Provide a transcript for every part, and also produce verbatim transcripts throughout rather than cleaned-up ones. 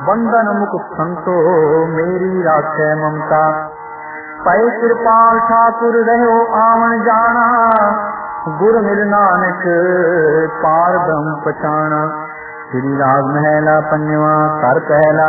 बंधन मुक्त संतो मेरी राखे ममता। पै कृपाल ठाकुर रहो आवन जाना, गुर मिल नानक पार ब्रह्म पछाना। श्री राग महला पंजवा कर पहला।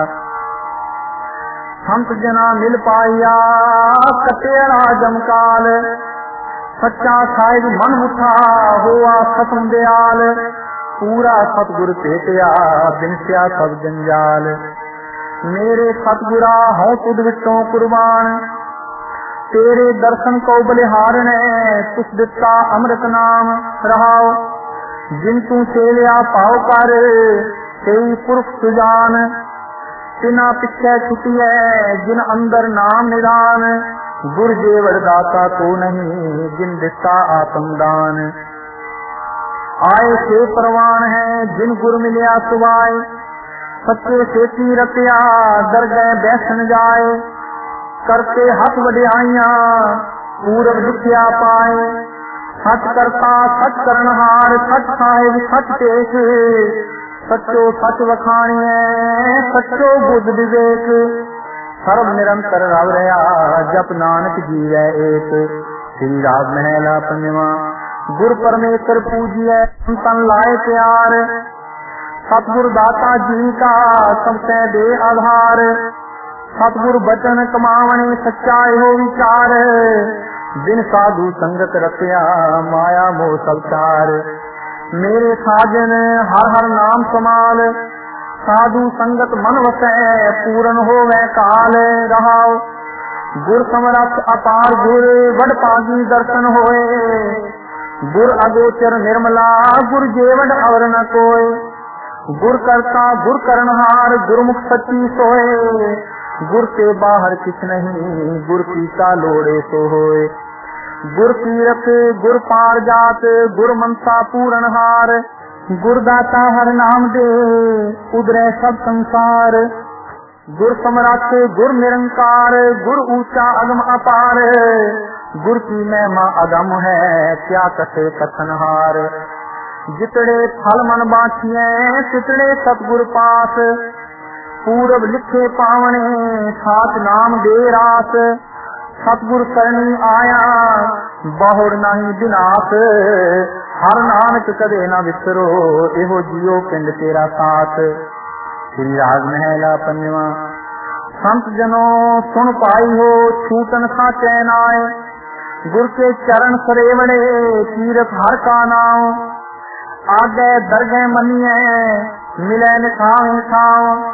संत जना मिल पाइया कटेरा जमकाल, सच्चा साहिब मन मुठा होआ खत्म दयाल। पूरा सतगुर भेटिया बिनसिया सब जंजाल। मेरे सतगुरा हूं तुद विचों कुर्बान, तेरे दर्शन को बलिहारने तुस दिता अमृत नाम रहाओ। जिन तू सेविया पाओ कर तेई पुरख सुजान, तिना पिछे छुटिए जिन अंदर नाम निदान। गुर जेवड़ दाता को नहीं जिन दिता आत्मदान। आए से परवान है जिन गुर मिलिया सुवाए, सच्चे सेती रतिया दर गए बैसन जाए। करते हथ वडियाइया पूरब दुखिया पाए, सच करता सच करनहार सच साहिब सच टेक। सचो सच वखाणिए सचो बुद्ध विवेक, सर्व निरंतर रव रहा जप नानक जीवै एक। श्री राग महला पंजवा। गुर परमेश्वर पूजिए तन लाए प्यार, सतगुर दाता जी का सबसे दे आधार। सतगुर बचन कमावने सच्चा हो विचार, बिन साधु संगत रखिया माया मोह सबचार। मेरे साजन हर हर नाम समाल, साधु संगत मन वसै पूरन होवे काल रहाओ। गुर समरथ अपार गुर वड पागी दर्शन होए, गुर अगोचर निर्मला गुर जेवड और न कोय। गुर करता गुर करनहार गुरमुख सच्ची सोए, गुर के बाहर किछ नहीं गुर पीता लोड़े सो होए। गुर तीरथ गुर पार जात गुर मनसा पूरनहार, गुर दाता हर नाम दे उदरे सब संसार। गुर समरथ गुर निरंकार गुर ऊंचा अगम अपार, गुर की महिमा अगम है क्या कथे कथनहार। जितने फल मन बाछिए तितने सतगुर पास, पूरब लिखे पावने सात नाम दे रास। सतगुर सरणी आया बहुड़ नहीं विनाश, हर नानक कदे न विसरो एहो जियो पिंड तेरा साथ। श्री राग महला पंजवा। संत जनों सुन पाई हो छूटन सा चैन आए, गुर के चरण सरेवड़े तीरथ हर का नाम। आगे दरगह मनिए मिले निखावे छाव,